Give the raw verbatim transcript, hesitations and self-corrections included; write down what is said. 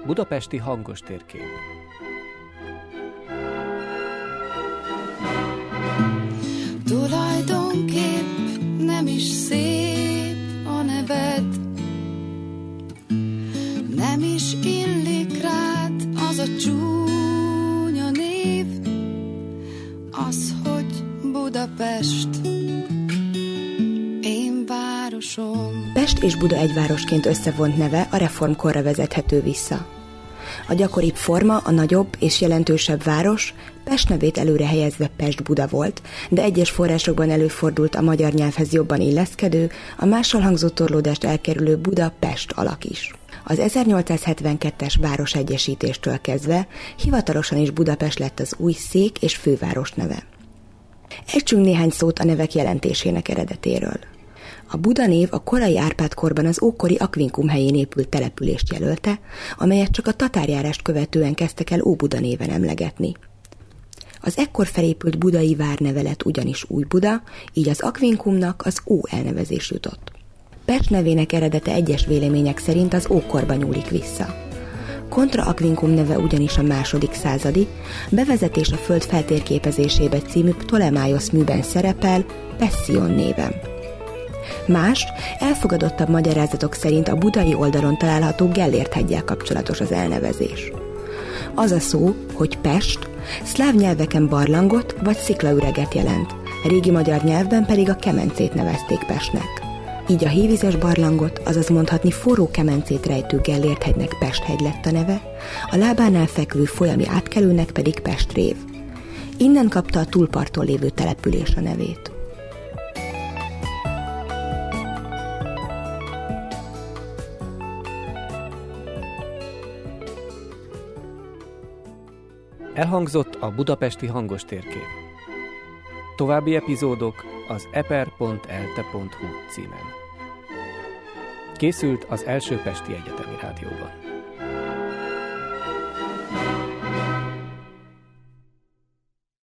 Budapesti hangos térkép. Tulajdonképp nem is szép a neved, nem is illik rád az a csúnya név, az, hogy Budapest, én városom. Pest és Buda egy városként összevont neve a reformkorra vezethető vissza. A gyakoribb forma a nagyobb és jelentősebb város, Pest nevét előre helyezve Pest-Buda volt, de egyes forrásokban előfordult a magyar nyelvhez jobban illeszkedő, a mással hangzó torlódást elkerülő Buda-Pest alak is. Az ezernyolcszázhetvenkettes városegyesítéstől kezdve hivatalosan is Budapest lett az új szék- és főváros neve. Ejtsünk néhány szót a nevek jelentésének eredetéről. A Buda név a korai Árpád-korban az ókori Aquincum helyén épült települést jelölte, amelyet csak a tatárjárást követően kezdtek el Óbuda néven emlegetni. Az ekkor felépült budai várneve lett ugyanis Újbuda, így az Aquincumnak az Ó elnevezés jutott. Pest nevének eredete egyes vélemények szerint az ókorba nyúlik vissza. Contra Aquincum neve ugyanis a második századi, Bevezetés a föld feltérképezésébe című Ptolemaios műben szerepel Pession néven. Más, elfogadottabb magyarázatok szerint a budai oldalon található Gellért heggyel kapcsolatos az elnevezés. Az a szó, hogy Pest, szláv nyelveken barlangot vagy sziklaüreget jelent, régi magyar nyelvben pedig a kemencét nevezték Pestnek. Így a hévizes barlangot, azaz mondhatni forró kemencét rejtő Gellért hegynek Pesthegy lett a neve, a lábánál fekvő folyami átkelőnek pedig Pestrév. Innen kapta a túlparton lévő település a nevét. Elhangzott a budapesti hangos térkép. További epizódok az eper pont elte pont hu címen. Készült az Első Pesti Egyetemi Rádióban.